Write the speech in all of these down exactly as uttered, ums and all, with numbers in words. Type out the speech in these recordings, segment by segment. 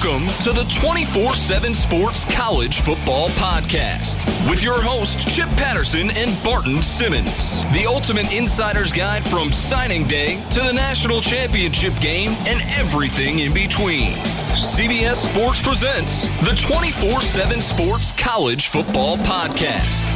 Welcome to the twenty-four seven Sports College Football Podcast with your hosts Chip Patterson and Barton Simmons. The ultimate insider's guide from signing day to the national championship game and everything in between. C B S Sports presents the twenty-four seven Sports College Football Podcast.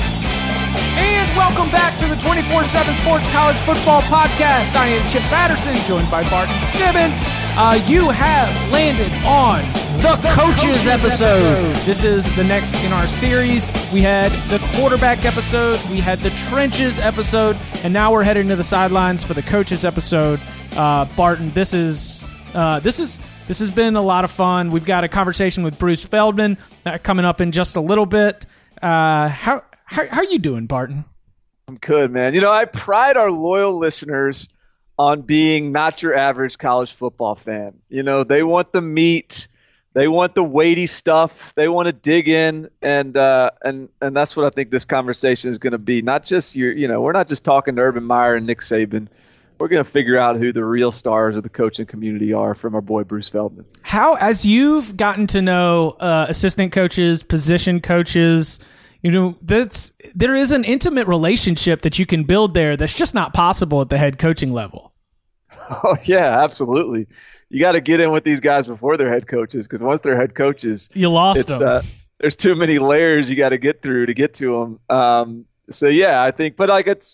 And welcome back to the twenty-four seven Sports College Football Podcast. I am Chip Patterson, joined by Barton Simmons. Uh, you have landed on the, the Coaches, Coaches episode. episode. This is the next in our series. We had the quarterback episode, we had the trenches episode, and now we're heading to the sidelines for the Coaches episode. Uh, Barton, this is uh, this is this has been a lot of fun. We've got a conversation with Bruce Feldman uh, coming up in just a little bit. Uh, how How, how are you doing, Barton? I'm good, man. You know, I pride our loyal listeners on being not your average college football fan. You know, they want the meat, they want the weighty stuff, they want to dig in, and uh, and and that's what I think this conversation is going to be. Not just your, you know, we're not just talking to Urban Meyer and Nick Saban. We're going to figure out who the real stars of the coaching community are from our boy Bruce Feldman. How, as you've gotten to know uh, assistant coaches, position coaches, you know, that's there is an intimate relationship that you can build there that's just not possible at the head coaching level. Oh, yeah, absolutely. You got to get in with these guys before they're head coaches, because once they're head coaches, you lost them. Uh, there's too many layers you got to get through to get to them. Um, so, yeah, I think – but like it's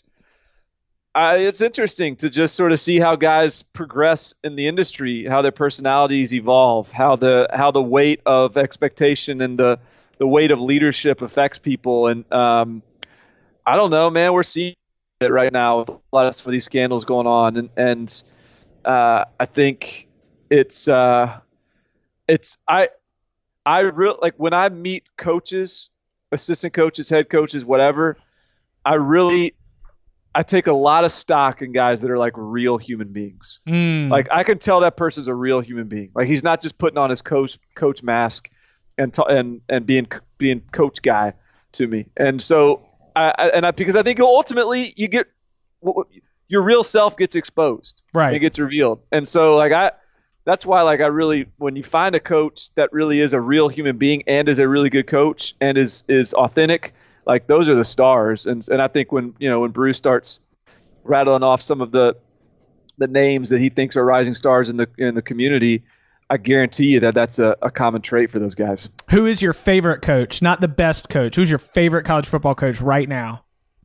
I, it's interesting to just sort of see how guys progress in the industry, how their personalities evolve, how the how the weight of expectation and the – the weight of leadership affects people. And um, I don't know, man, we're seeing it right now with a lot of some of these scandals going on. And, and uh, I think it's, uh, it's, I, I really like when I meet coaches, assistant coaches, head coaches, whatever, I really, I take a lot of stock in guys that are like real human beings. Mm. Like I can tell that person's a real human being. Like he's not just putting on his coach, coach mask and t- and and being being coach guy to me, and so I, I and I because I think ultimately you get your real self gets exposed, right? And it gets revealed, and so like I that's why like I really when you find a coach that really is a real human being and is a really good coach and is is authentic, like those are the stars, and and I think when you know when Bruce starts rattling off some of the the names that he thinks are rising stars in the in the community, I guarantee you that that's a, a common trait for those guys. Who is your favorite coach? Not the best coach. Who's your favorite college football coach right now?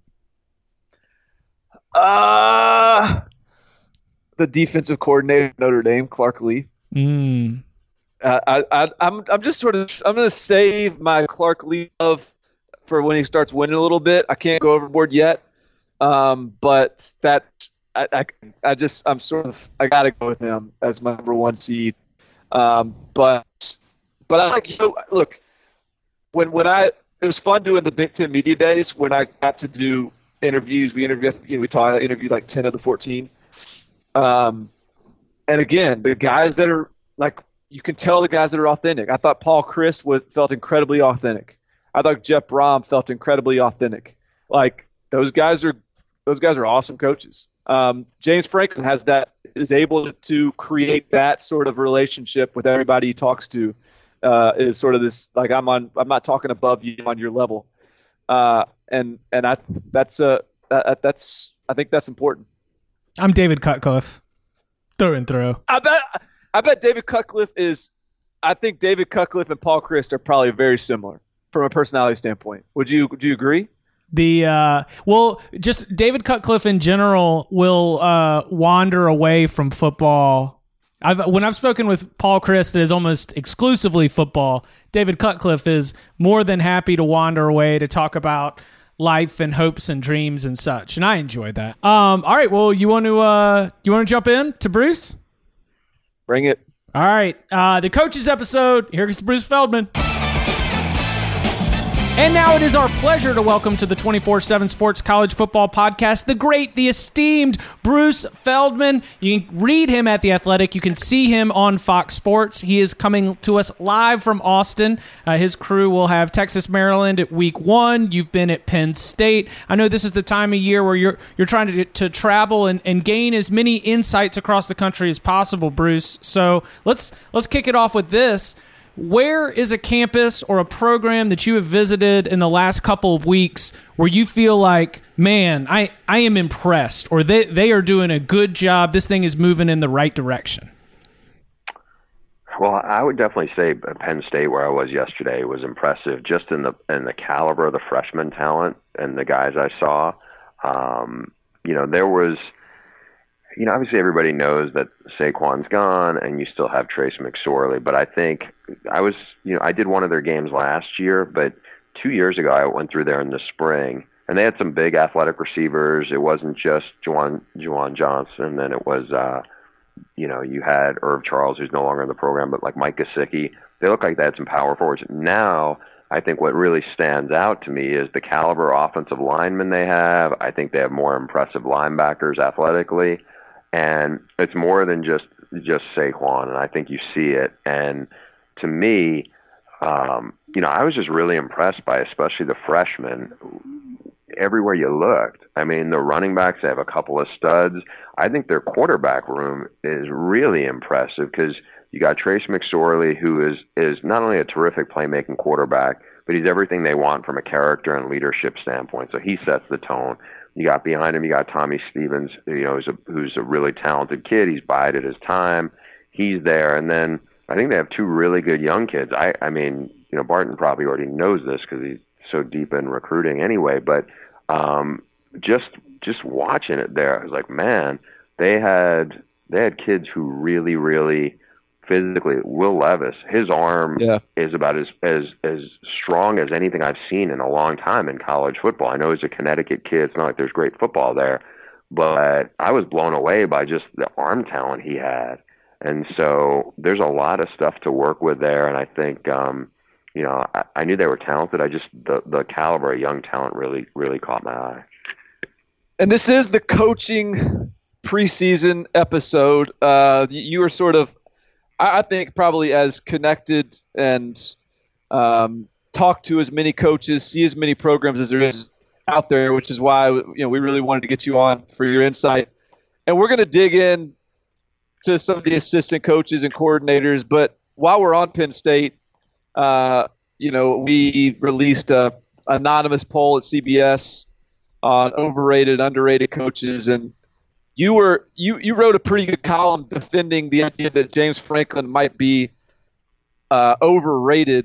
Uh, the defensive coordinator at Notre Dame, Clark Lea. Mm. Uh, I, I, I'm, I'm just sort of, I'm going to save my Clark Lea love for when he starts winning a little bit. I can't go overboard yet, um, but that, I, I, I just, I'm sort of, I got to go with him as my number one seed. Um, but, but I like, you know, look, when, when I, it was fun doing the Big Ten Media Days when I got to do interviews. We interviewed, you know, we taught, I interviewed like ten of the fourteen. Um, and again, the guys that are like, you can tell the guys that are authentic. I thought Paul Chryst was, felt incredibly authentic. I thought Jeff Brom felt incredibly authentic. Like those guys are, those guys are awesome coaches. Um, James Franklin has that, is able to create that sort of relationship with everybody he talks to. Uh, is sort of this like I'm on, I'm not talking above you, I'm on your level, uh, and and I that's a uh, that's I think that's important. I'm David Cutcliffe, through and through. I bet I bet David Cutcliffe is. I think David Cutcliffe and Paul Chryst are probably very similar from a personality standpoint. Would you Would you agree? The uh, well, just David Cutcliffe in general will uh, wander away from football. I've when I've spoken with Paul Chryst, it is almost exclusively football. David Cutcliffe is more than happy to wander away to talk about life and hopes and dreams and such, and I enjoy that. Um, all right, well, you want to uh, you want to jump in to Bruce? Bring it. All right, uh, the coaches episode. Here's Bruce Feldman. And now it is our pleasure to welcome to the twenty-four seven Sports College Football Podcast, the great, the esteemed Bruce Feldman. You can read him at The Athletic. You can see him on Fox Sports. He is coming to us live from Austin. Uh, his crew will have Texas, Maryland at week one. You've been at Penn State. I know this is the time of year where you're you're trying to, to travel and, and gain as many insights across the country as possible, Bruce. So let's let's kick it off with this. Where is a campus or a program that you have visited in the last couple of weeks where you feel like, man, I, I am impressed, or they, they are doing a good job, this thing is moving in the right direction? Well, I would definitely say Penn State, where I was yesterday, was impressive just in the in the caliber of the freshman talent and the guys I saw. Um, you know, there was... You know, obviously everybody knows that Saquon's gone and you still have Trace McSorley, but I think I was, you know, I did one of their games last year, but two years ago I went through there in the spring, and they had some big athletic receivers. It wasn't just Juwan, Juwan Johnson, and it was, uh, you know, you had Irv Charles, who's no longer in the program, but like Mike Gesicki. They look like they had some power forwards. Now, I think what really stands out to me is the caliber offensive linemen they have. I think they have more impressive linebackers athletically. And it's more than just just Saquon, and I think you see it. And to me, um, you know, I was just really impressed by especially the freshmen. Everywhere you looked, I mean, the running backs, they have a couple of studs. I think their quarterback room is really impressive because you got Trace McSorley, who is is not only a terrific playmaking quarterback, but he's everything they want from a character and leadership standpoint. So he sets the tone. You got behind him, you got Tommy Stevens, you know, who's a, who's a really talented kid. He's bided his time. He's there. And then I think they have two really good young kids. I, I mean, you know, Barton probably already knows this because he's so deep in recruiting anyway. But um, just just watching it there, I was like, man, they had they had kids who really, really physically, Will Levis, his arm yeah. is about as, as as strong as anything I've seen in a long time in college football. I know he's a Connecticut kid. It's not like there's great football there, but I was blown away by just the arm talent he had. And so there's a lot of stuff to work with there. And I think, um, you know, I, I knew they were talented. I just, the, the caliber of young talent really, really caught my eye. And this is the coaching preseason episode. Uh, you were sort of, I think, probably as connected and um, talk to as many coaches, see as many programs as there is out there, which is why, you know, we really wanted to get you on for your insight. And we're going to dig in to some of the assistant coaches and coordinators. But while we're on Penn State, uh, you know, we released a anonymous poll at C B S on overrated, underrated coaches, and You were you, you wrote a pretty good column defending the idea that James Franklin might be uh, overrated.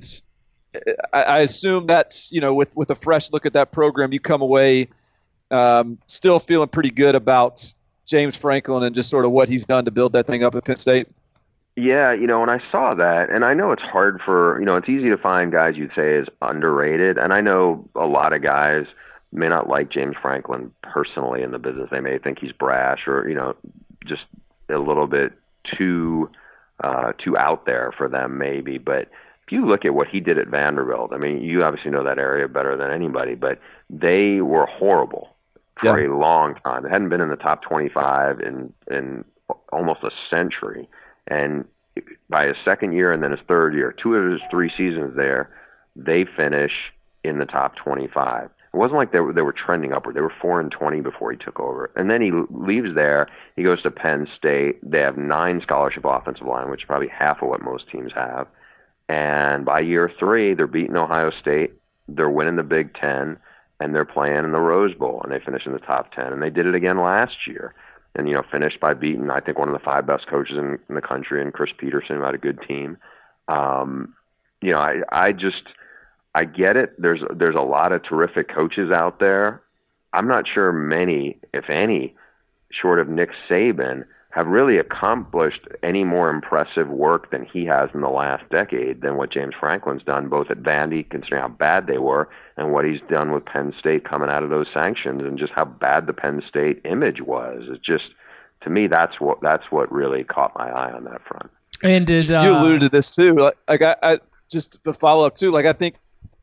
I, I assume that's, you know, with, with a fresh look at that program, you come away um, still feeling pretty good about James Franklin and just sort of what he's done to build that thing up at Penn State. Yeah, you know, and I saw that, and I know it's hard for, you know, it's easy to find guys you'd say is underrated, and I know a lot of guys may not like James Franklin personally in the business. They may think he's brash or, you know, just a little bit too uh, too out there for them maybe. But if you look at what he did at Vanderbilt, I mean, you obviously know that area better than anybody, but they were horrible for yeah. a long time. They hadn't been in the top twenty-five in, in almost a century. And by his second year and then his third year, two of his three seasons there, they finish in the top twenty-five. It wasn't like they were, they were trending upward. They were four and twenty before he took over. And then he leaves there. He goes to Penn State. They have nine scholarship offensive line, which is probably half of what most teams have. And by year three, they're beating Ohio State. They're winning the Big Ten, and they're playing in the Rose Bowl, and they finish in the top ten. And they did it again last year. And, you know, finished by beating, I think, one of the five best coaches in, in the country, and Chris Peterson, who had a good team. Um, you know, I, I just – I get it. There's there's a lot of terrific coaches out there. I'm not sure many, if any, short of Nick Saban, have really accomplished any more impressive work than he has in the last decade than what James Franklin's done, both at Vandy, considering how bad they were, and what he's done with Penn State coming out of those sanctions, and just how bad the Penn State image was. It's just, to me, that's what that's what really caught my eye on that front. And did uh... you alluded to this too? Like, like I, I just the follow up too. Like I think.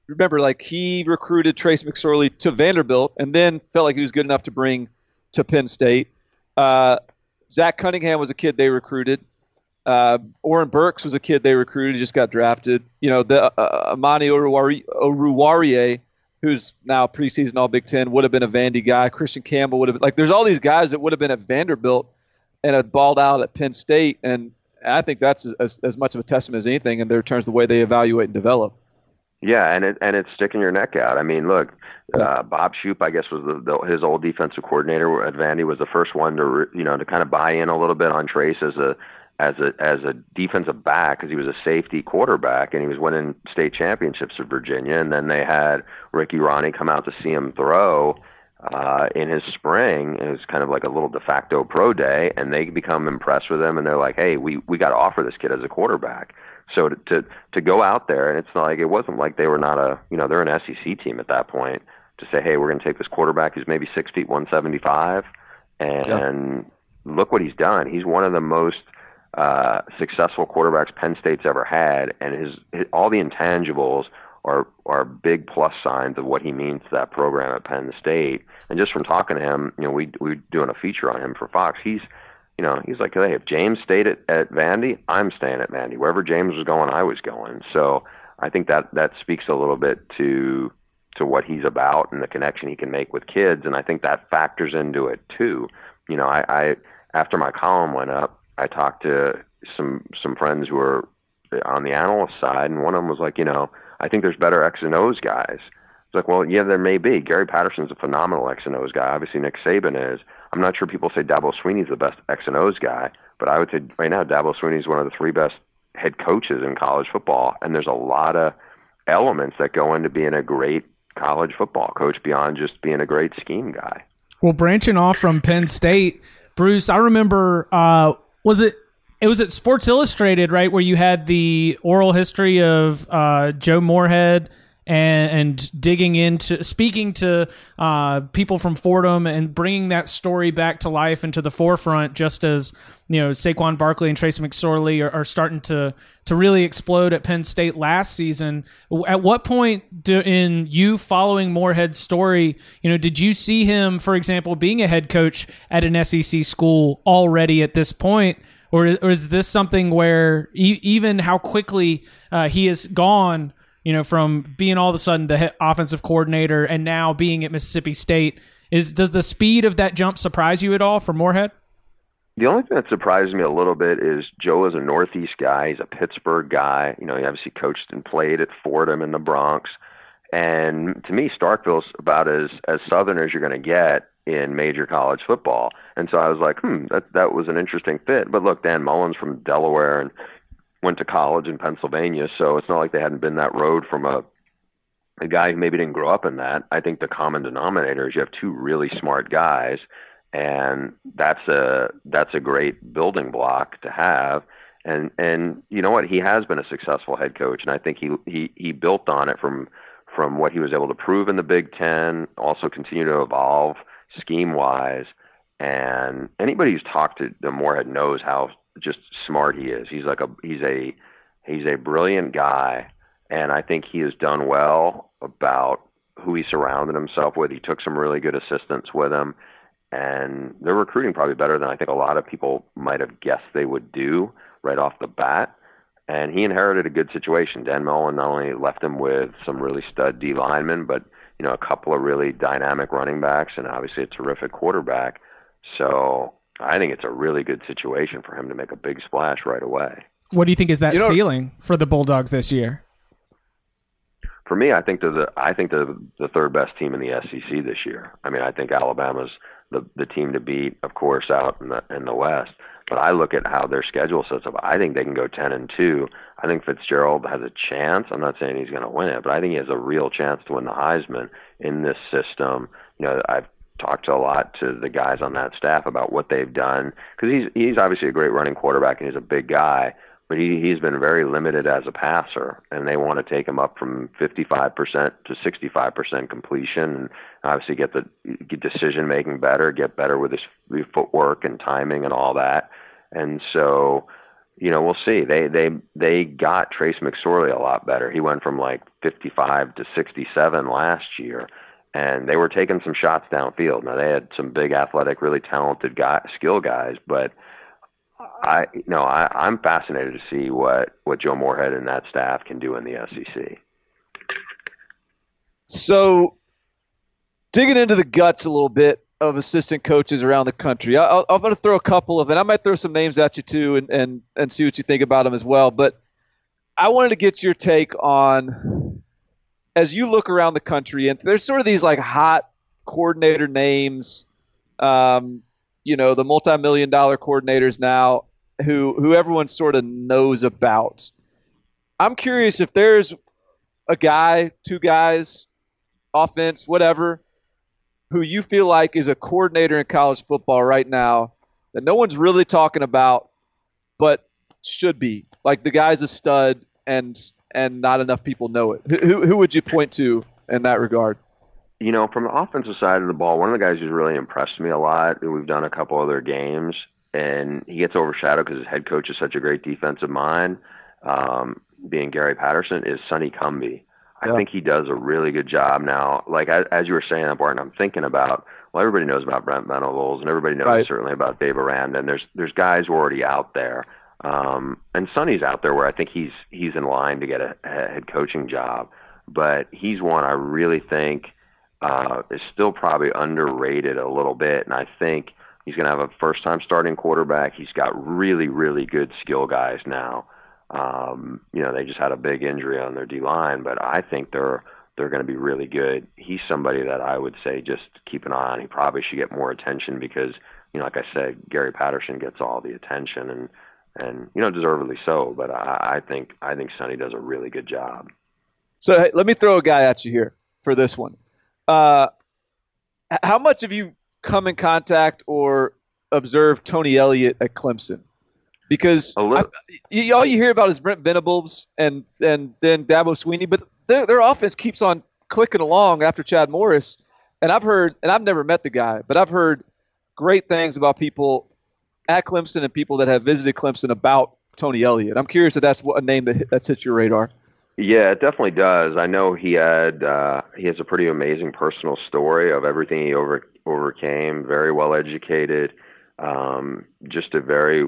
remember, like he recruited Trace McSorley to Vanderbilt and then felt like he was good enough to bring to Penn State. Uh, Zach Cunningham was a kid they recruited. Uh, Oren Burks was a kid they recruited, just got drafted. You know, the uh, Amani Oruwariye, who's now preseason All Big Ten, would have been a Vandy guy. Christian Campbell would have been like. There's all these guys that would have been at Vanderbilt and had balled out at Penn State, and I think that's as, as much of a testament as anything in their terms of the way they evaluate and develop. Yeah, and it and it's sticking your neck out. I mean, look, uh, Bob Shoop, I guess, was the, the, his old defensive coordinator at Vandy, was the first one to you know to kind of buy in a little bit on Trace as a as a as a defensive back, because he was a safety quarterback and he was winning state championships at Virginia. And then they had Ricky Ronnie come out to see him throw uh, in his spring. It was kind of like a little de facto pro day, and they become impressed with him, and they're like, hey, we we got to offer this kid as a quarterback. So to, to to go out there, and it's not like it wasn't like they were not a you know they're an S E C team at that point, to say, hey, we're going to take this quarterback who's maybe six feet one seventy-five, and yeah. look what he's done. He's one of the most uh, successful quarterbacks Penn State's ever had, and his, his all the intangibles are are big plus signs of what he means to that program at Penn State. And just from talking to him, you know, we we doing a feature on him for Fox. He's You know, he's like, hey, if James stayed at, at Vandy, I'm staying at Vandy. Wherever James was going, I was going. So I think that that speaks a little bit to to what he's about and the connection he can make with kids. And I think that factors into it too. You know, I, I after my column went up, I talked to some some friends who were on the analyst side, and one of them was like, you know, I think there's better X and O's guys. It's like, well, yeah, there may be. Gary Patterson's a phenomenal X and O's guy. Obviously, Nick Saban is. I'm not sure people say Dabo Swinney's the best X and O's guy, but I would say right now Dabo Swinney's one of the three best head coaches in college football, and there's a lot of elements that go into being a great college football coach beyond just being a great scheme guy. Well, branching off from Penn State, Bruce, I remember, uh, was it it was at Sports Illustrated, right, where you had the oral history of uh, Joe Moorhead and, and digging into, speaking to uh, people from Fordham and bringing that story back to life and to the forefront, just as, you know, Saquon Barkley and Trace McSorley are, are starting to to really explode at Penn State last season. At what point do, in you following Moorhead's story, you know, did you see him, for example, being a head coach at an S E C school already at this point? Or, or is this something where e- even how quickly uh, he has gone, you know, from being all of a sudden the he- offensive coordinator and now being at Mississippi State, is does the speed of that jump surprise you at all for Moorhead? The only thing that surprised me a little bit is Joe is a Northeast guy. He's a Pittsburgh guy. You know, he obviously coached and played at Fordham in the Bronx. And to me, Starkville's about as, as Southern as you're going to get in major college football. And so I was like, hmm, that that was an interesting fit. But look, Dan Mullen's from Delaware and went to college in Pennsylvania, so it's not like they hadn't been that road from a a guy who maybe didn't grow up in that. I think the common denominator is you have two really smart guys, and that's a that's a great building block to have. And and you know what? He has been a successful head coach, and I think he he he built on it from from what he was able to prove in the Big Ten, also continue to evolve scheme-wise. And anybody who's talked to the Moorhead knows how just smart he is. He's like a he's a he's a brilliant guy, and I think he has done well about who he surrounded himself with. He took some really good assistants with him, and they're recruiting probably better than I think a lot of people might have guessed they would do right off the bat. And he inherited a good situation. Dan Mullen not only left him with some really stud D linemen, but you know, a couple of really dynamic running backs, and obviously a terrific quarterback. So I think it's a really good situation for him to make a big splash right away. What do you think is that you know, ceiling for the Bulldogs this year? For me, I think they're the I think they're the third best team in the S E C this year. I mean, I think Alabama's the the team to beat, of course, out in the in the West. But I look at how their schedule sets up. I think they can go ten and two. I think Fitzgerald has a chance. I'm not saying he's going to win it, but I think he has a real chance to win the Heisman in this system. You know, I've talked to a lot to the guys on that staff about what they've done, because he's he's obviously a great running quarterback and he's a big guy, but he he's been very limited as a passer, and they want to take him up from fifty-five percent to sixty-five percent completion, and obviously get the get decision making better, get better with his footwork and timing and all that. And so you know, we'll see. They they they got Trace McSorley a lot better. He went from like fifty-five to sixty-seven last year, and they were taking some shots downfield. Now they had some big, athletic, really talented guy, skill guys, but I, you know, I, I'm fascinated to see what what Joe Moorhead and that staff can do in the S E C. So, digging into the guts a little bit of assistant coaches around the country, I, I'm going to throw a couple of, and I might throw some names at you too, and, and and see what you think about them as well. But I wanted to get your take on, as you look around the country, and there's sort of these like hot coordinator names, um, you know, the multi-million dollar coordinators now, who who everyone sort of knows about. I'm curious if there's a guy, two guys, offense, whatever, who you feel like is a coordinator in college football right now that no one's really talking about, but should be. Like the guy's a stud, and and not enough people know it. Who who would you point to in that regard? You know, from the offensive side of the ball, one of the guys who's really impressed me a lot, we've done a couple other games, and he gets overshadowed because his head coach is such a great defensive mind, um, being Gary Patterson, is Sonny Cumbie. I Yeah. think he does a really good job now. Like, as, as you were saying that, Barton, I'm thinking about, well, everybody knows about Brent Venables, and everybody knows Right. certainly about Dave Aranda, and there's there's guys already out there. Um, and Sonny's out there where I think he's he's in line to get a, a head coaching job. But he's one I really think uh, is still probably underrated a little bit, and I think he's going to have a first-time starting quarterback. He's got really, really good skill guys now. Um, you know, they just had a big injury on their D-line, but I think they're they're going to be really good. He's somebody that I would say just keep an eye on. He probably should get more attention because, you know, like I said, Gary Patterson gets all the attention, and and you know, deservedly so. But I, I think I think Sonny does a really good job. So hey, let me throw a guy at you here for this one. Uh, how much have you come in contact or observed Tony Elliott at Clemson? Because I, you, all you hear about is Brent Venables and and then Dabo Swinney, but their their offense keeps on clicking along after Chad Morris. And I've heard, and I've never met the guy, but I've heard great things about people at Clemson and people that have visited Clemson about Tony Elliott. I'm curious if that's what, a name that that's hit your radar. Yeah, it definitely does. I know he had uh, he has a pretty amazing personal story of everything he over overcame. Very well educated, um, just a very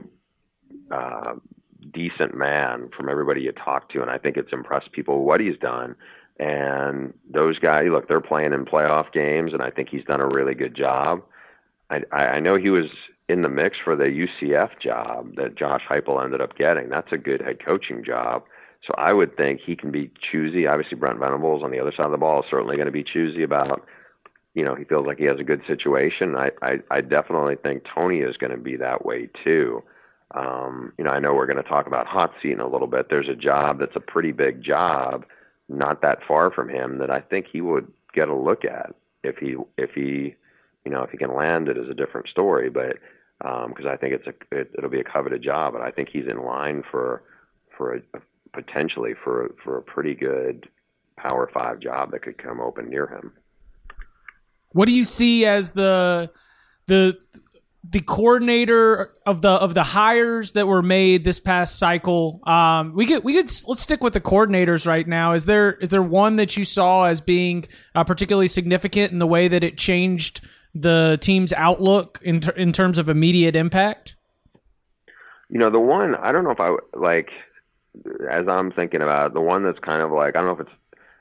uh, decent man from everybody you talk to, and I think it's impressed people what he's done. And those guys, look, they're playing in playoff games, and I think he's done a really good job. I, I know he was in the mix for the U C F job that Josh Heupel ended up getting. That's a good head coaching job. So I would think he can be choosy. Obviously, Brent Venables on the other side of the ball is certainly going to be choosy about, you know, he feels like he has a good situation. I, I, I definitely think Tony is going to be that way too. Um, you know, I know we're going to talk about hot seat in a little bit. There's a job that's a pretty big job, not that far from him, that I think he would get a look at if he, if he, you know, if he can land it is a different story. But because um, I think it's a, it, it'll be a coveted job, and I think he's in line for, for a, a potentially for for a pretty good Power Five job that could come open near him. What do you see as the the the coordinator of the of the hires that were made this past cycle? Um, we could we could let's stick with the coordinators right now. Is there is there one that you saw as being uh, particularly significant in the way that it changed the team's outlook in ter- in terms of immediate impact? You know, the one I don't know if I like. As I'm thinking about it, the one that's kind of like, I don't know if it's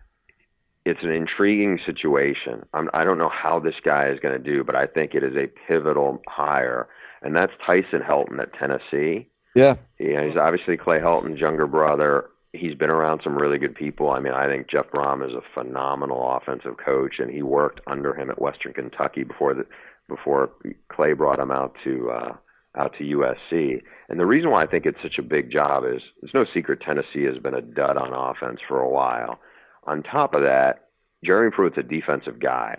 it's an intriguing situation. I'm, I don't know how this guy is going to do, but I think it is a pivotal hire, and that's Tyson Helton at Tennessee. Yeah. Yeah, he's obviously Clay Helton's younger brother. He's been around some really good people. I mean, I think Jeff Brom is a phenomenal offensive coach, and he worked under him at Western Kentucky before the before Clay brought him out to uh, out to U S C. And the reason why I think it's such a big job is there's no secret Tennessee has been a dud on offense for a while. On top of that, Jeremy Pruitt's a defensive guy,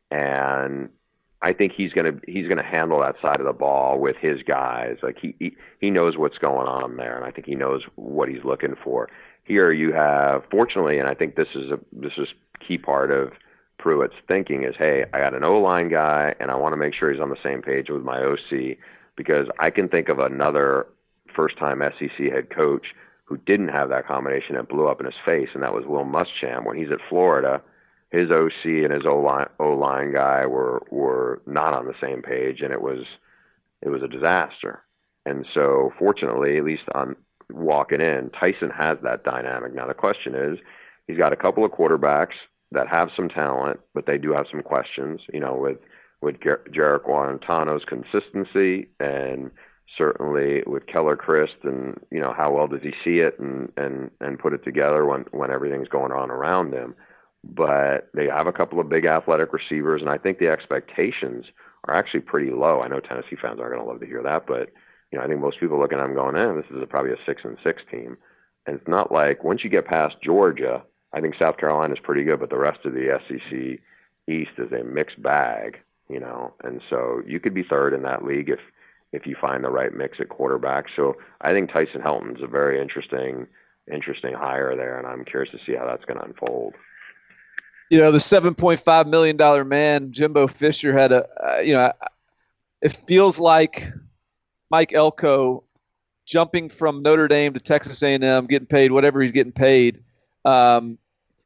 and I think he's gonna he's gonna handle that side of the ball with his guys. Like he he, he knows what's going on there, and I think he knows what he's looking for. Here you have, fortunately, and I think this is a this is key part of Pruitt's thinking is, hey, I got an O-line guy, and I want to make sure he's on the same page with my O C. Because I can think of another first-time S E C head coach who didn't have that combination that blew up in his face, and that was Will Muschamp. When he's at Florida, his O C and his O-line, O-line guy were were not on the same page, and it was it was a disaster. And so, fortunately, at least on walking in, Tyson has that dynamic. Now, the question is, he's got a couple of quarterbacks that have some talent, but they do have some questions, you know, with, with Ger- Jarek Guarantano's consistency, and certainly with Keller Christ, and, you know, how well does he see it and, and, and put it together when, when everything's going on around him. But they have a couple of big athletic receivers, and I think the expectations are actually pretty low. I know Tennessee fans aren't going to love to hear that, but you know, I think most people looking at them going, eh, this is a, probably a six and six team. And it's not like once you get past Georgia, I think South Carolina is pretty good, but the rest of the S E C East is a mixed bag, you know. And so you could be third in that league if if you find the right mix at quarterback. So I think Tyson Helton's a very interesting interesting hire there, and I'm curious to see how that's going to unfold. You know, the seven point five million dollars man, Jimbo Fisher, had a, uh, you know, it feels like Mike Elko jumping from Notre Dame to Texas A and M, getting paid whatever he's getting paid, um,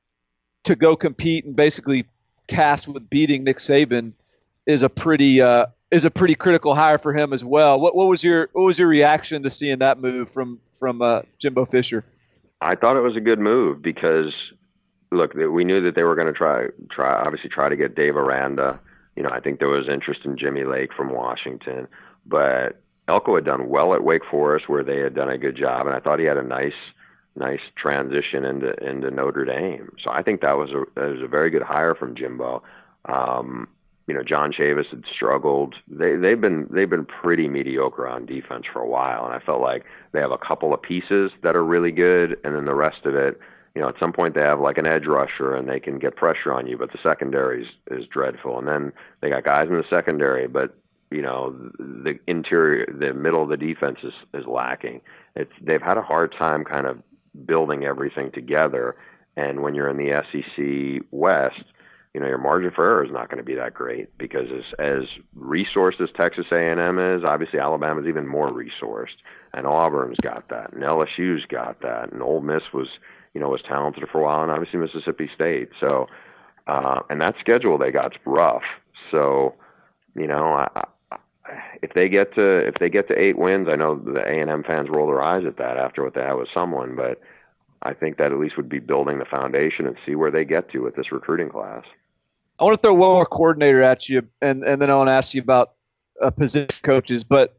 to go compete and basically tasked with beating Nick Saban is a pretty uh, is a pretty critical hire for him as well. What what was your what was your reaction to seeing that move from from uh, Jimbo Fisher? I thought it was a good move because, look, we knew that they were going to try try obviously try to get Dave Aranda. You know, I think there was interest in Jimmy Lake from Washington, but Elko had done well at Wake Forest, where they had done a good job, and I thought he had a nice, nice transition into into Notre Dame. So I think that was a that was a very good hire from Jimbo. Um, you know, John Chavis had struggled. They they've been they've been pretty mediocre on defense for a while, and I felt like they have a couple of pieces that are really good, and then the rest of it, you know, at some point they have like an edge rusher and they can get pressure on you, but the secondary is, is dreadful, and then they got guys in the secondary, but you know, the interior, the middle of the defense is, is lacking. It's, they've had a hard time kind of building everything together. And when you're in the S E C West, you know, your margin for error is not going to be that great because as, as resourced as Texas A and M is, obviously Alabama's even more resourced, and Auburn's got that, and L S U's got that, and Ole Miss was, you know, was talented for a while, and obviously Mississippi State. So, uh, and that schedule they got's rough. So, you know, I, If they get to if they get to eight wins, I know the A and M fans roll their eyes at that after what they had with someone, but I think that at least would be building the foundation and see where they get to with this recruiting class. I want to throw one more coordinator at you, and, and then I want to ask you about uh, position coaches. But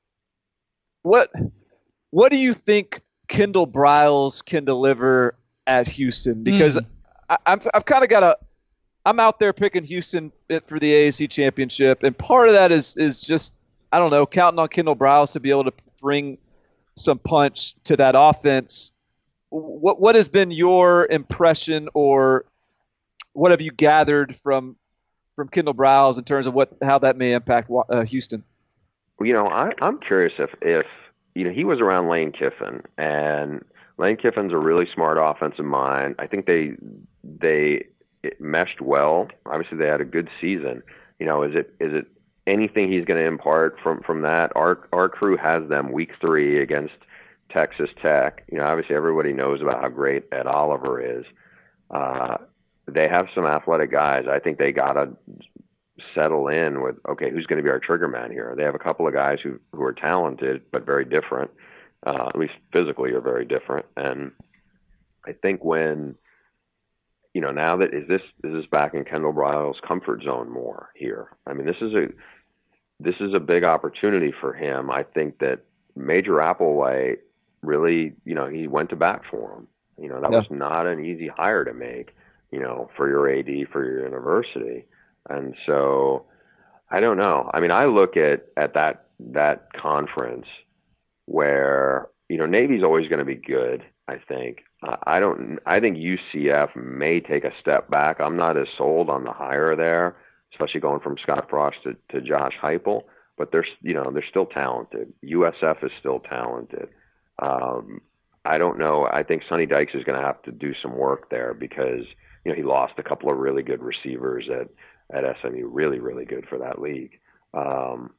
what what do you think Kendall Briles can deliver at Houston? Because mm. I, I've I've kind of got a I'm out there picking Houston for the A A C championship, and part of that is is just, I don't know, counting on Kendall Briles to be able to bring some punch to that offense. What what has been your impression, or what have you gathered from from Kendall Briles in terms of what how that may impact uh, Houston? Well, you know, I, I'm curious if if you know he was around Lane Kiffin, and Lane Kiffin's a really smart offensive mind. I think they they. It meshed well. Obviously, they had a good season. You know, is it is it anything he's going to impart from from that? Our our crew has them week three against Texas Tech. You know, obviously everybody knows about how great Ed Oliver is. Uh, they have some athletic guys. I think they got to settle in with, okay, who's going to be our trigger man here? They have a couple of guys who who are talented but very different. Uh, at least physically, are very different. And I think when You know, now that is this is this back in Kendall Briles' comfort zone more here? I mean, this is a this is a big opportunity for him. I think that Major Applewhite really, you know, he went to bat for him. You know, that yeah. was not an easy hire to make, you know, for your A D, for your university. And so I don't know. I mean, I look at, at that that conference where, you know, Navy's always going to be good, I think. I don't. I think U C F may take a step back. I'm not as sold on the hire there, especially going from Scott Frost to, to Josh Heupel. But they're, you know, they're still talented. U S F is still talented. Um, I don't know. I think Sonny Dykes is going to have to do some work there because, you know, he lost a couple of really good receivers at at S M U. Really, really good for that league. Um,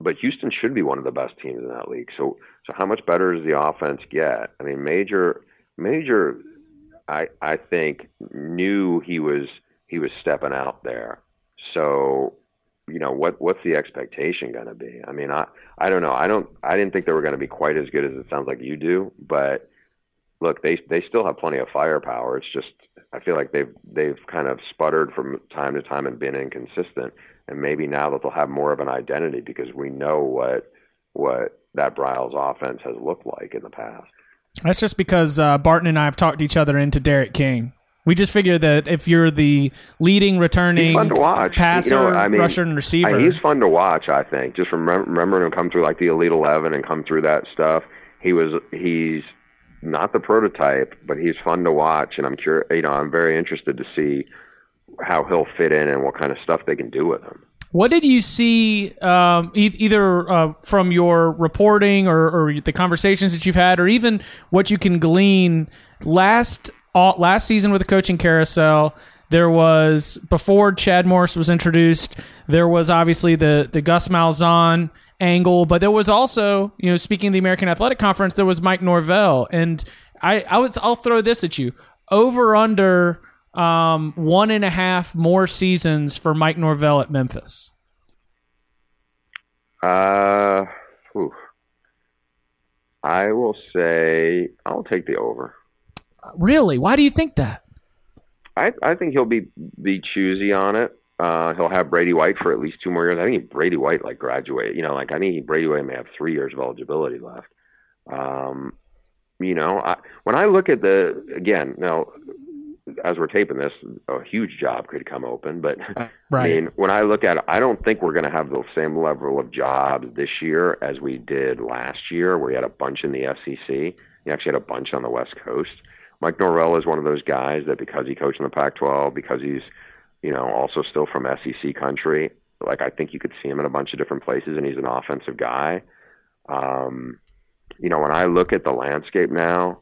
but Houston should be one of the best teams in that league. So, so how much better does the offense get? I mean, Major, Major, I I think knew he was he was stepping out there. So, you know, what what's the expectation going to be? I mean, I I don't know. I don't I didn't think they were going to be quite as good as it sounds like you do, but look, they they still have plenty of firepower. It's just I feel like they've they've kind of sputtered from time to time and been inconsistent. And maybe now that they'll have more of an identity because we know what what that Briles offense has looked like in the past. That's just because uh, Barton and I have talked each other into Derek King. We just figured that if you're the leading returning passer, you know, I mean, rusher, and receiver. He's fun to watch, I think. Just remember, remembering him come through like the Elite eleven and come through that stuff. He was he's not the prototype, but he's fun to watch, and I'm curious. You know, I'm very interested to see how he'll fit in and what kind of stuff they can do with him. What did you see um, e- either uh, from your reporting or, or the conversations that you've had, or even what you can glean last all, last season with the coaching carousel? There was, before Chad Morris was introduced, there was obviously the, the Gus Malzahn angle, but there was also, you know, speaking of the American Athletic Conference, there was Mike Norvell. And I, I would, I'll throw this at you. Over under um, one and a half more seasons for Mike Norvell at Memphis. Uh, whew. I will say I'll take the over. Really? Why do you think that? I, I think he'll be be choosy on it. Uh, he'll have Brady White for at least two more years. I think Brady White like graduate. You know, like I think Brady White may have three years of eligibility left. Um, you know, I, when I look at the again now, as we're taping this, a huge job could come open. But right. I mean, when I look at it, I don't think we're going to have the same level of jobs this year as we did last year, where we had a bunch in the S E C. You actually had a bunch on the West Coast. Mike Norvell is one of those guys that because he coached in the Pac twelve, because he's, you know, also still from S E C country, like I think you could see him in a bunch of different places, and he's an offensive guy. Um, you know, when I look at the landscape now,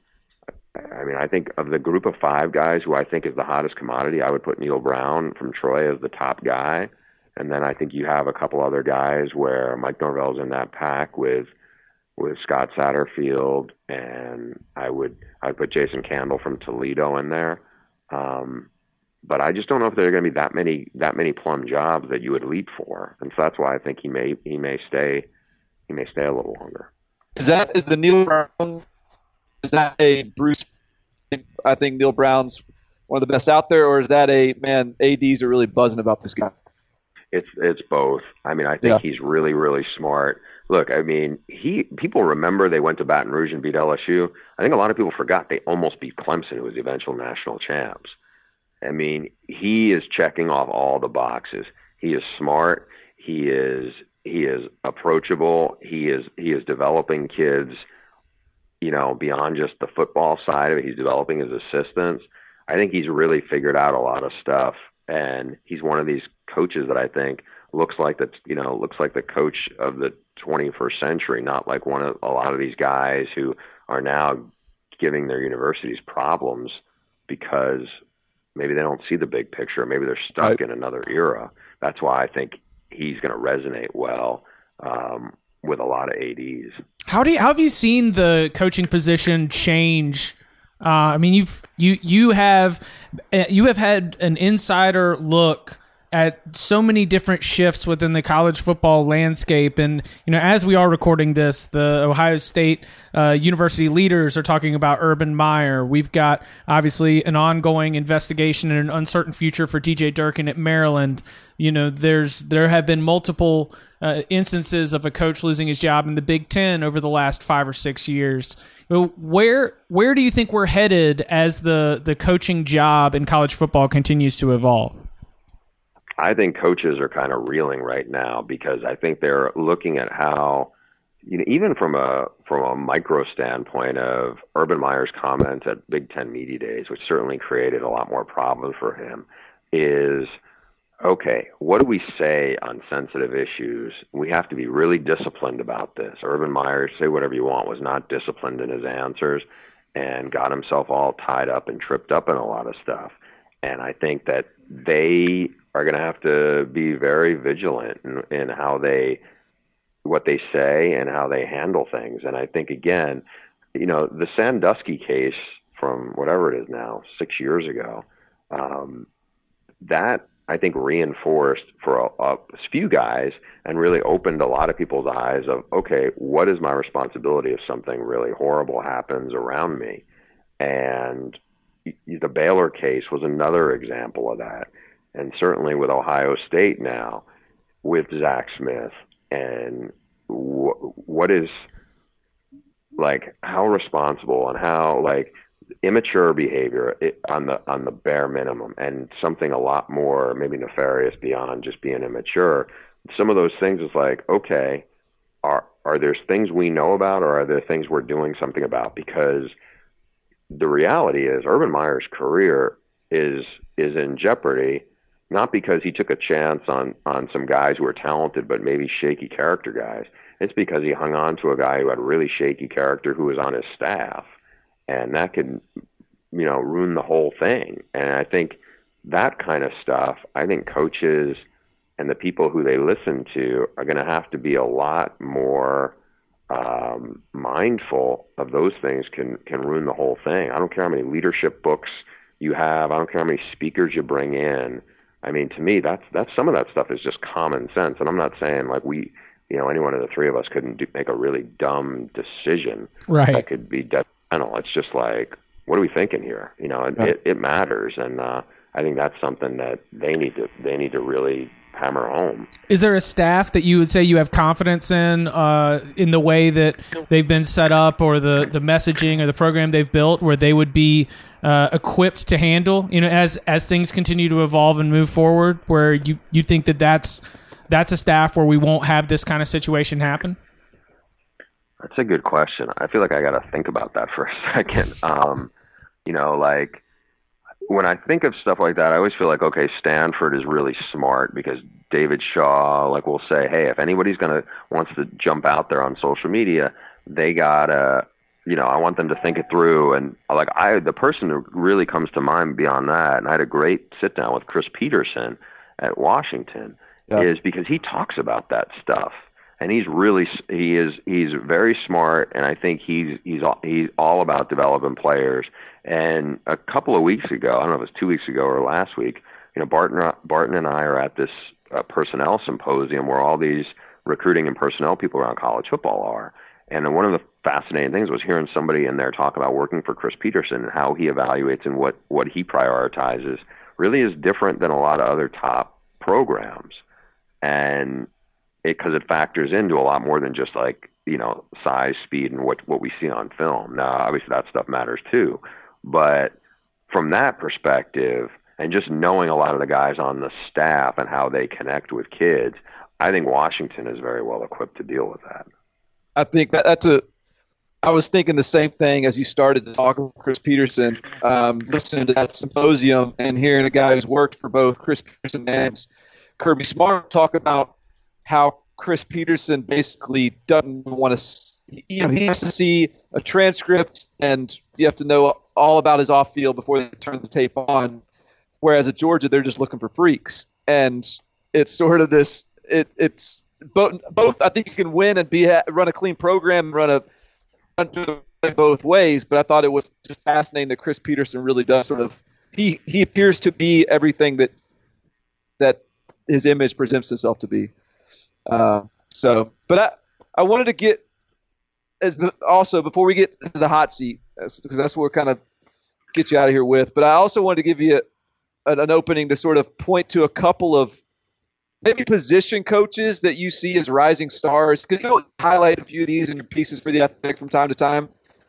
I mean, I think of the group of five guys who I think is the hottest commodity, I would put Neil Brown from Troy as the top guy. And then I think you have a couple other guys where Mike Norvell's in that pack with with Scott Satterfield, and I would I would put Jason Candle from Toledo in there. Um, but I just don't know if there are going to be that many that many plum jobs that you would leap for, and so that's why I think he may he may stay he may stay a little longer. Is that is the Neil Brown? Is that a Bruce? I think Neil Brown's one of the best out there, or is that a man? A Ds are really buzzing about this guy. It's it's both. I mean, I think yeah. he's really really smart. Look, I mean, he people remember they went to Baton Rouge and beat L S U. I think a lot of people forgot they almost beat Clemson, who was the eventual national champs. I mean, he is checking off all the boxes. He is smart. He is he is approachable. He is he is developing kids, you know, beyond just the football side of it. He's developing his assistants. I think he's really figured out a lot of stuff, and he's one of these coaches that I think looks like the you know looks like the coach of the twenty-first century, not like one of a lot of these guys who are now giving their universities problems because maybe they don't see the big picture. Maybe they're stuck right. in another era. That's why I think he's going to resonate well um, with a lot of A Ds. How do you, how have you seen the coaching position change? Uh, I mean, you've you you have you have had an insider look at so many different shifts within the college football landscape. And, you know, as we are recording this, the Ohio State uh, university leaders are talking about Urban Meyer. We've got, obviously, an ongoing investigation and an uncertain future for T J Durkin at Maryland. You know, there's there have been multiple uh, instances of a coach losing his job in the Big Ten over the last five or six years. Where where do you think we're headed as the, the coaching job in college football continues to evolve? I think coaches are kind of reeling right now because I think they're looking at how, you know, even from a from a micro standpoint of Urban Meyer's comments at Big Ten Media Days, which certainly created a lot more problems for him, is, okay, what do we say on sensitive issues? We have to be really disciplined about this. Urban Meyer, say whatever you want, was not disciplined in his answers and got himself all tied up and tripped up in a lot of stuff. And I think that they are going to have to be very vigilant in, in how they what they say and how they handle things. And I think, again, you know, the Sandusky case from whatever it is now, six years ago, um, that I think reinforced for a, a few guys and really opened a lot of people's eyes of, okay, what is my responsibility if something really horrible happens around me? And the Baylor case was another example of that. And certainly with Ohio State now, with Zach Smith, and w- what is, like, how responsible and how, like, immature behavior on the on the bare minimum, and something a lot more maybe nefarious beyond just being immature. Some of those things is like, okay, are are there things we know about, or are there things we're doing something about? Because the reality is Urban Meyer's career is is in jeopardy, not because he took a chance on on some guys who are talented but maybe shaky character guys. It's because he hung on to a guy who had really shaky character who was on his staff. And that could, you know, ruin the whole thing. And I think that kind of stuff, I think coaches and the people who they listen to are going to have to be a lot more um, mindful of those things can, can ruin the whole thing. I don't care how many leadership books you have. I don't care how many speakers you bring in. I mean, to me, that's, that's some of that stuff is just common sense. And I'm not saying like we, you know, any one of the three of us couldn't do, make a really dumb decision. Right. That could be detrimental. It's just like, what are we thinking here? You know, it, yeah. it, it matters, and uh, I think that's something that they need to they need to really hammer home. Is there a staff that you would say you have confidence in, uh, in the way that they've been set up, or the, the messaging or the program they've built, where they would be uh, equipped to handle, you know, as as things continue to evolve and move forward, where you, you think that that's that's a staff where we won't have this kind of situation happen? That's a good question. I feel like I got to think about that for a second. Um, you know, like when I think of stuff like that, I always feel like, okay, Stanford is really smart because David Shaw, like, will say, hey, if anybody's going to wants to jump out there on social media, they gotta, you know, I want them to think it through. And like, I, the person who really comes to mind beyond that, and I had a great sit down with Chris Peterson at Washington, yeah. is because he talks about that stuff. And he's really he is he's very smart, and I think he's he's all, he's all about developing players. And a couple of weeks ago, I don't know if it was two weeks ago or last week, you know, Barton Barton and I are at this uh, personnel symposium where all these recruiting and personnel people around college football are. And one of the fascinating things was hearing somebody in there talk about working for Chris Peterson and how he evaluates and what what he prioritizes really is different than a lot of other top programs. And because it, it factors into a lot more than just like, you know, size, speed, and what, what we see on film. Now, obviously that stuff matters too. But from that perspective, and just knowing a lot of the guys on the staff and how they connect with kids, I think Washington is very well equipped to deal with that. I think that, that's a – I was thinking the same thing as you started to talk with Chris Peterson, um, listening to that symposium and hearing a guy who's worked for both Chris Peterson and Kirby Smart talk about how Chris Peterson basically doesn't want to, you know, he has to see a transcript and you have to know all about his off field before they turn the tape on. Whereas at Georgia, they're just looking for freaks. And it's sort of this, it, it's both, both, I think you can win and be, run a clean program, run a, run both ways. But I thought it was just fascinating that Chris Peterson really does sort of, he, he appears to be everything that, that his image presents itself to be. Uh, so, but I, I wanted to get as also before we get to the hot seat, because that's what we're kind of get you out of here with. But I also wanted to give you a, an, an opening to sort of point to a couple of maybe position coaches that you see as rising stars. Could you highlight a few of these in your pieces for the Athletic from time to time?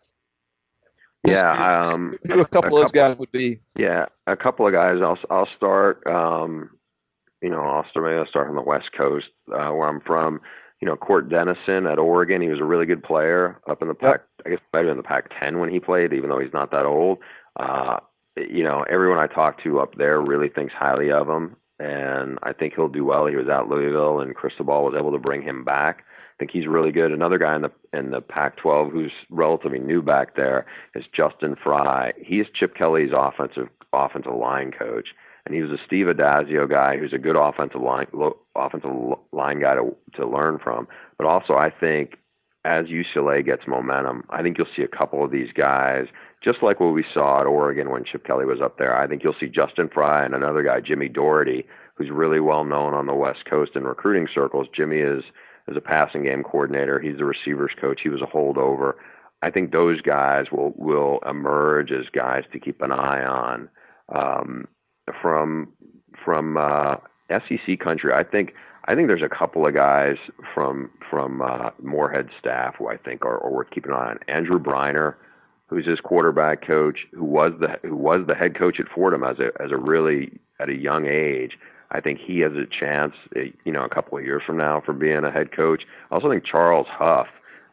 Yeah, um, who a couple a of couple, those guys would be. Yeah, a couple of guys. I'll I'll start. Um, You know, I'll start, maybe I'll start on the West Coast, uh, where I'm from. You know, Court Dennison at Oregon, he was a really good player up in the Pac, yep. I guess maybe in the Pac ten when he played, even though he's not that old. Uh, you know, everyone I talk to up there really thinks highly of him, and I think he'll do well. He was at Louisville, and Cristobal was able to bring him back. I think he's really good. Another guy in the in the Pac twelve who's relatively new back there is Justin Fry. He's Chip Kelly's offensive offensive line coach. and he was a Steve Adazio guy who's a good offensive line offensive line guy to to learn from. But also, I think as U C L A gets momentum, I think you'll see a couple of these guys, just like what we saw at Oregon when Chip Kelly was up there. I think you'll see Justin Fry and another guy, Jimmy Doherty, who's really well known on the West Coast in recruiting circles. Jimmy is is a passing game coordinator. He's the receivers coach. He was a holdover. I think those guys will will emerge as guys to keep an eye on. Um, from from uh, S E C country, I think I think there's a couple of guys from from uh, Moorhead staff who I think are, are worth keeping an eye on. Andrew Briner, who's his quarterback coach, who was the who was the head coach at Fordham as a as a really at a young age. I think he has a chance, you know, a couple of years from now for being a head coach. I also think Charles Huff.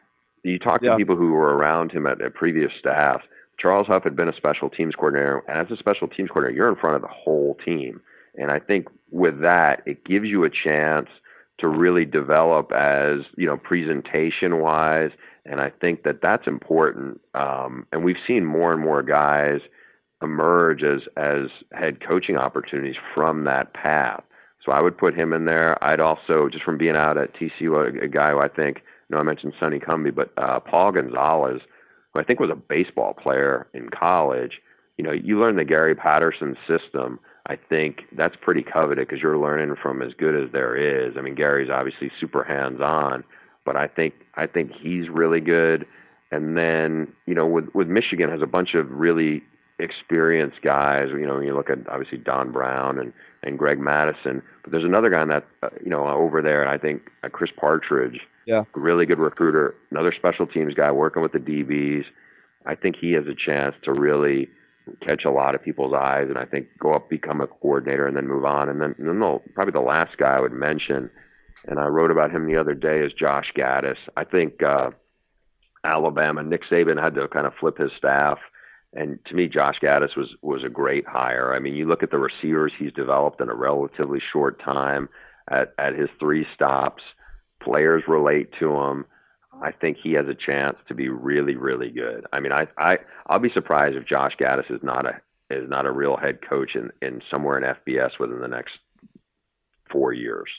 You talk to yeah. people who were around him at, at previous staffs. Charles Huff had been a special teams coordinator, and as a special teams coordinator, you're in front of the whole team. And I think with that, it gives you a chance to really develop as, you know, presentation-wise, and I think that that's important. Um, and we've seen more and more guys emerge as as head coaching opportunities from that path. So I would put him in there. I'd also, just from being out at T C U, a, a guy who I think, you know, I mentioned Sonny Cumbie, but uh, Paul Gonzalez, who I think was a baseball player in college. You know, you learn the Gary Patterson system. I think that's pretty coveted because you're learning from as good as there is. I mean, Gary's obviously super hands-on, but I think I think he's really good. And then, you know, with with Michigan has a bunch of really experienced guys. You know, you look at obviously Don Brown and, and Greg Madison, but there's another guy in that, uh, you know, over there, and I think uh, Chris Partridge, yeah, really good recruiter, another special teams guy working with the D Bs. I think he has a chance to really catch a lot of people's eyes, and I think go up, become a coordinator, and then move on. And then, and then the, probably the last guy I would mention, and I wrote about him the other day, is Josh Gaddis. I think uh, Alabama, Nick Saban had to kind of flip his staff. And to me, Josh Gaddis was, was a great hire. I mean, you look at the receivers he's developed in a relatively short time at, at his three stops. Players relate to him. I think he has a chance to be really, really good. I mean, I, I, I'll be surprised if Josh Gaddis is not a is not a real head coach in, in somewhere in F B S within the next four years.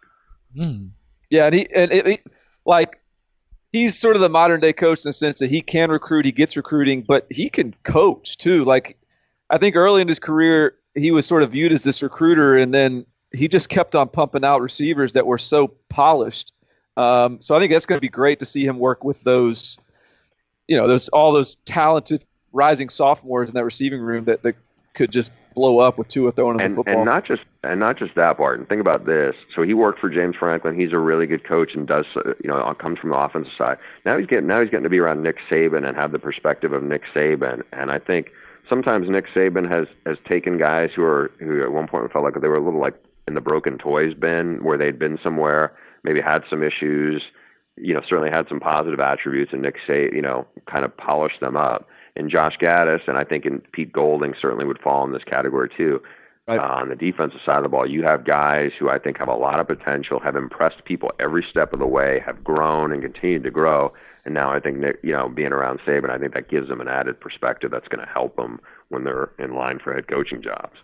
Mm. Yeah, and he and it, it, like. He's sort of the modern day coach in the sense that he can recruit, he gets recruiting, but he can coach too. Like, I think early in his career, he was sort of viewed as this recruiter, and then he just kept on pumping out receivers that were so polished. Um, so I think that's going to be great to see him work with those, you know, those all those talented rising sophomores in that receiving room that, that could just blow up with Tua throwing him and, the football. And not just and not just that, Barton. Think about this. So he worked for James Franklin. He's a really good coach and does, you know, comes from the offensive side. Now he's getting now he's getting to be around Nick Saban and have the perspective of Nick Saban. And I think sometimes Nick Saban has has taken guys who are who at one point felt like they were a little like in the broken toys bin, where they'd been somewhere, maybe had some issues, you know, certainly had some positive attributes, and Nick Saban, you know, kind of polished them up. And Josh Gaddis, and I think in Pete Golding certainly would fall in this category too. Right. Uh, on the defensive side of the ball, you have guys who I think have a lot of potential, have impressed people every step of the way, have grown and continued to grow. And now I think, Nick, you know, being around Saban, I think that gives them an added perspective that's going to help them when they're in line for head coaching jobs.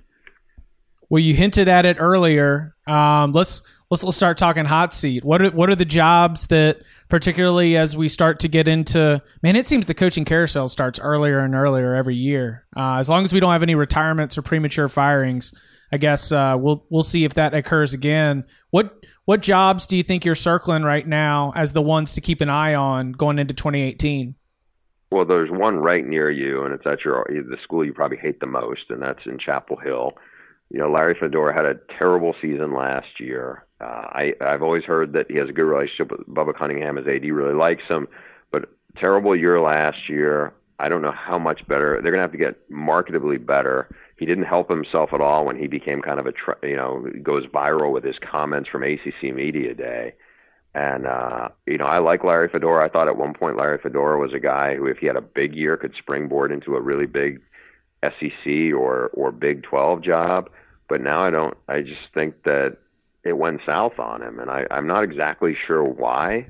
Well, you hinted at it earlier. Um, let's let's let's start talking hot seat. What are what are the jobs that, particularly as we start to get into? Man, it seems the coaching carousel starts earlier and earlier every year. Uh, as long as we don't have any retirements or premature firings, I guess uh, we'll we'll see if that occurs again. What what jobs do you think you're circling right now as the ones to keep an eye on going into twenty eighteen? Well, there's one right near you, and it's at your the school you probably hate the most, and that's in Chapel Hill. You know, Larry Fedora had a terrible season last year. Uh, I, I've always heard that he has a good relationship with Bubba Cunningham. His A D really likes him, but terrible year last year. I don't know how much better. They're going to have to get marketably better. He didn't help himself at all when he became kind of a, you know, goes viral with his comments from A C C Media Day. And, uh, you know, I like Larry Fedora. I thought at one point Larry Fedora was a guy who, if he had a big year, could springboard into a really big S E C or, or Big twelve job. But now I don't, I just think that it went south on him. And I, I'm not exactly sure why,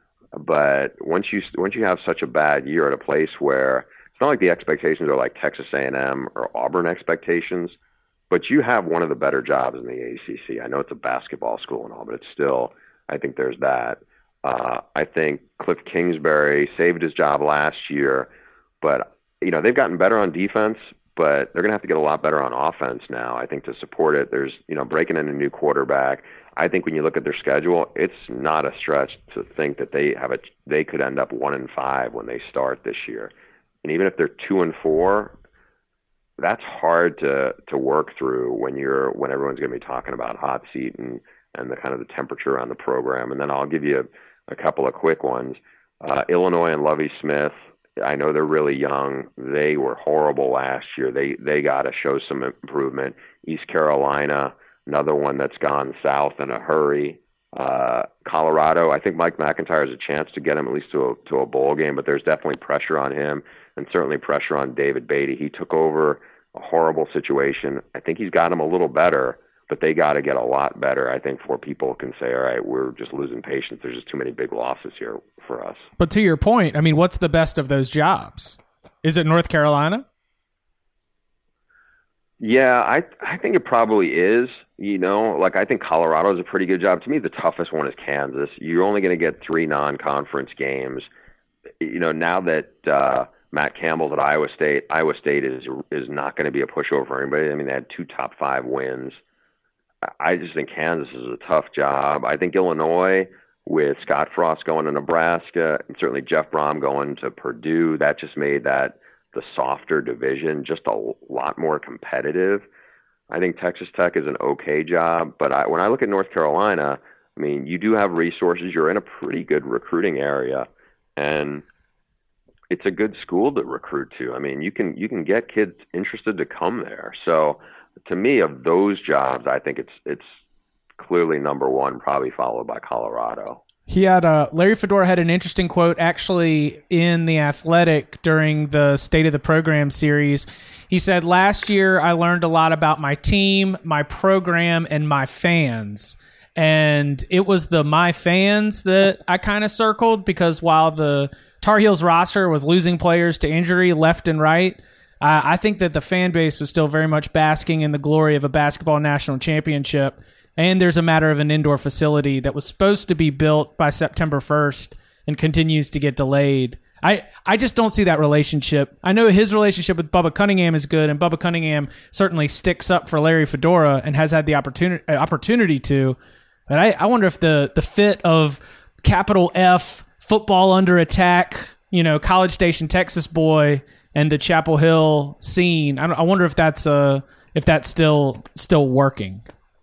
but once you, once you have such a bad year at a place where it's not like the expectations are like Texas A and M or Auburn expectations, but you have one of the better jobs in the A C C. I know it's a basketball school and all, but it's still, I think there's that. Uh, I think Cliff Kingsbury saved his job last year, but, you know, they've gotten better on defense, but they're going to have to get a lot better on offense now, I think, to support it. There's, you know, breaking in a new quarterback. I think when you look at their schedule, it's not a stretch to think that they have a, they could end up one and five when they start this year. And even if they're two and four, that's hard to, to work through when you're, when everyone's going to be talking about hot seat and, and the kind of the temperature around the program. And then I'll give you a, a couple of quick ones. Uh, Illinois and Lovie Smith, I know they're really young. They were horrible last year. They they got to show some improvement. East Carolina, another one that's gone south in a hurry. Uh, Colorado, I think Mike McIntyre has a chance to get him at least to a, to a bowl game, but there's definitely pressure on him and certainly pressure on David Beatty. He took over a horrible situation. I think he's got him a little better, but they got to get a lot better, I think, before people can say, all right, we're just losing patience. There's just too many big losses here for us. But to your point, I mean, what's the best of those jobs? Is it North Carolina? Yeah, I I think it probably is. You know, like I think Colorado is a pretty good job. To me, the toughest one is Kansas. You're only going to get three non-conference games. You know, now that uh, Matt Campbell's at Iowa State, Iowa State is is not going to be a pushover for anybody. I mean, they had two top five wins. I just think Kansas is a tough job. I think Illinois, with Scott Frost going to Nebraska, and certainly Jeff Brom going to Purdue, that just made that the softer division just a lot more competitive. I think Texas Tech is an okay job, but I, when I look at North Carolina, I mean, you do have resources. You're in a pretty good recruiting area, and it's a good school to recruit to. I mean, you can you can get kids interested to come there. So, to me, of those jobs, I think it's it's clearly number one, probably followed by Colorado. He had uh, Larry Fedora had an interesting quote actually in The Athletic during the State of the Program series. He said, "Last year I learned a lot about my team, my program, and my fans." And it was the my fans that I kind of circled, because while the Tar Heels roster was losing players to injury left and right, Uh, I think that the fan base was still very much basking in the glory of a basketball national championship. And there's a matter of an indoor facility that was supposed to be built by September first and continues to get delayed. I, I just don't see that relationship. I know his relationship with Bubba Cunningham is good, and Bubba Cunningham certainly sticks up for Larry Fedora and has had the opportunity opportunity to. But I, I wonder if the, the fit of capital F, football under attack, you know, College Station, Texas boy, and the Chapel Hill scene, I, I wonder if that's uh if that's still still working.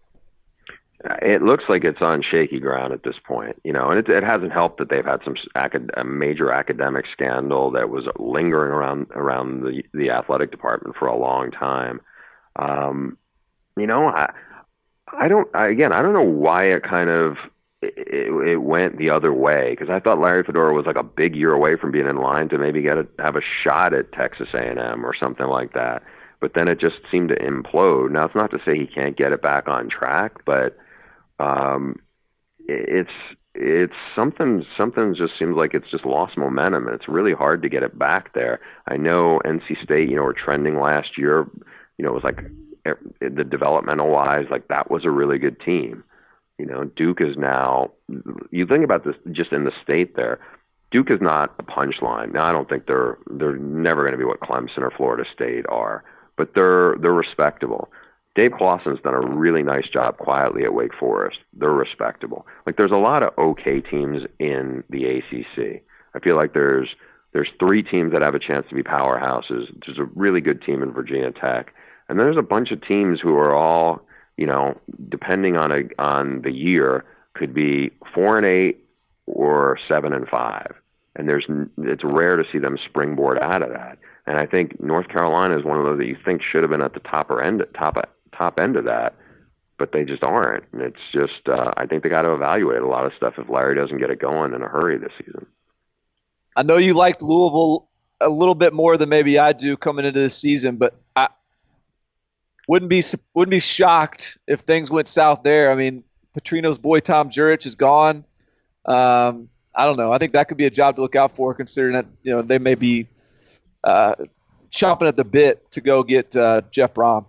It looks like it's on shaky ground at this point, you know, and it, it hasn't helped that they've had some acad- a major academic scandal that was lingering around around the the athletic department for a long time. Um, you know, I I don't I, again I don't know why it kind of It, it went the other way, because I thought Larry Fedora was like a big year away from being in line to maybe get a, have a shot at Texas A and M or something like that. But then it just seemed to implode. Now, it's not to say he can't get it back on track, but um, it's it's something something just seems like it's just lost momentum, and it's really hard to get it back there. I know N C State, you know, were trending last year. You know, it was like the developmental wise, like that was a really good team. You know, Duke is now, you think about this just in the state there, Duke is not a punchline. Now, I don't think they're they're never going to be what Clemson or Florida State are, but they're they're respectable. Dave Clawson's done a really nice job quietly at Wake Forest. They're respectable. Like, there's a lot of okay teams in the A C C. I feel like there's there's three teams that have a chance to be powerhouses. There's a really good team in Virginia Tech, and there's a bunch of teams who are all, you know, depending on a on the year, could be four and eight or seven and five, and there's it's rare to see them springboard out of that. And I think North Carolina is one of those that you think should have been at the top or end top top end of that, but they just aren't. And it's just uh, I think they got to evaluate a lot of stuff if Larry doesn't get it going in a hurry this season. I know you liked Louisville a little bit more than maybe I do coming into this season, but I. Wouldn't be wouldn't be shocked if things went south there. I mean, Petrino's boy Tom Jurich is gone. Um, I don't know. I think that could be a job to look out for, considering that, you know, they may be uh, chomping at the bit to go get uh, Jeff Brom.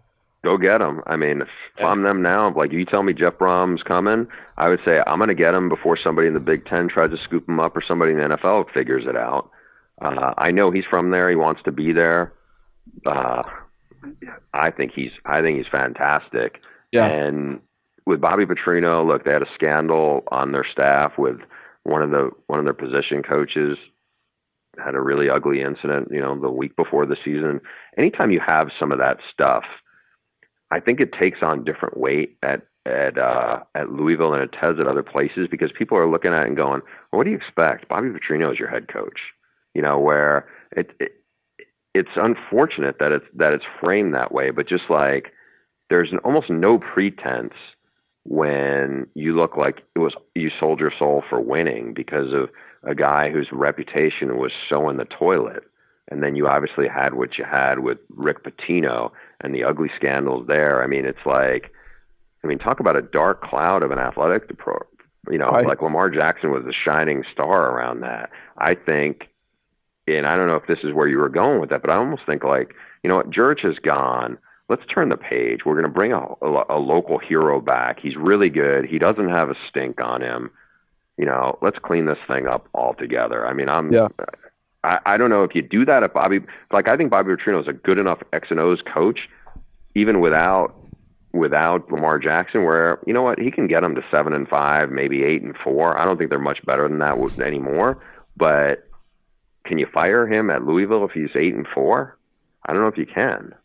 go get him. I mean, if, if I'm them now, like you tell me Jeff Brom's coming, I would say I'm going to get him before somebody in the Big Ten tries to scoop him up or somebody in the N F L figures it out. Uh, I know he's from there. He wants to be there. Uh, I think he's I think he's fantastic. Yeah. And with Bobby Petrino, look, they had a scandal on their staff with one of the one of their position coaches had a really ugly incident, you know, the week before the season. Anytime you have some of that stuff, I think it takes on different weight at at uh, at Louisville than it has at other places because people are looking at it and going, well, what do you expect? Bobby Petrino is your head coach. You know, where it, it it's unfortunate that it's that it's framed that way, but just like there's an, almost no pretense when you look like it was you sold your soul for winning because of a guy whose reputation was so in the toilet. And then you obviously had what you had with Rick Pitino and the ugly scandals there. I mean, it's like, I mean, talk about a dark cloud of an athletic pro. You know, Right. like Lamar Jackson was the shining star around that. I think, and I don't know if this is where you were going with that, but I almost think like, you know what, Jurich is gone. Let's turn the page. We're going to bring a, a, a local hero back. He's really good. He doesn't have a stink on him. You know, let's clean this thing up altogether. I mean, I'm, Yeah. I, I don't know if you do that at Bobby, like I think Bobby Petrino is a good enough X and O's coach, even without, without Lamar Jackson, where, you know what, he can get them to seven and five, maybe eight and four. I don't think they're much better than that anymore, but can you fire him at Louisville if he's eight and four? I don't know if you can.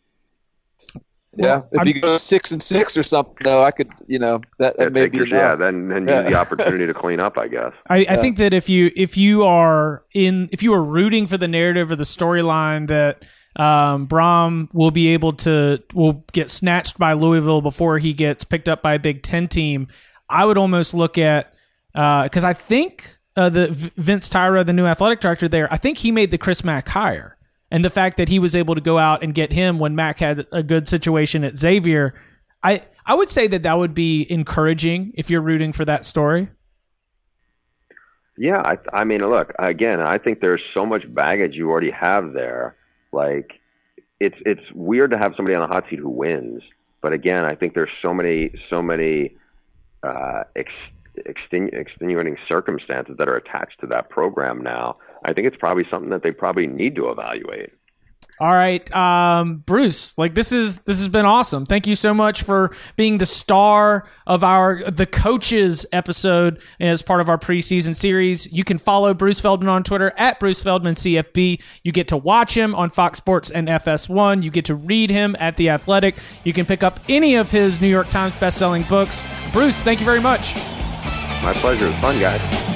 Yeah, Well, if I'm- you go six and six or something, though, I could, you know, that, that may Take be your- enough. yeah, then then Yeah. use the opportunity to clean up, I guess. I, I Yeah. think that if you if you are in if you are rooting for the narrative or the storyline that um, Brom will be able to will get snatched by Louisville before he gets picked up by a Big Ten team, I would almost look at because I think uh, the V- Vince Tyra, the new athletic director there, I think he made the Chris Mack hire, and the fact that he was able to go out and get him when Mack had a good situation at Xavier, I I would say that that would be encouraging if you're rooting for that story. Yeah, I, I mean, look, again, I think there's so much baggage you already have there. Like, it's it's weird to have somebody on the hot seat who wins, but again, I think there's so many so many uh, ex, extenu- extenuating circumstances that are attached to that program now. I think it's probably something that they probably need to evaluate. All right, um, Bruce. Like this is this has been awesome. Thank you so much for being the star of our the coaches episode as part of our preseason series. You can follow Bruce Feldman on Twitter at Bruce Feldman C F B. You get to watch him on Fox Sports and F S one. You get to read him at The Athletic. You can pick up any of his New York Times best-selling books. Bruce, thank you very much. My pleasure. It was fun, guys.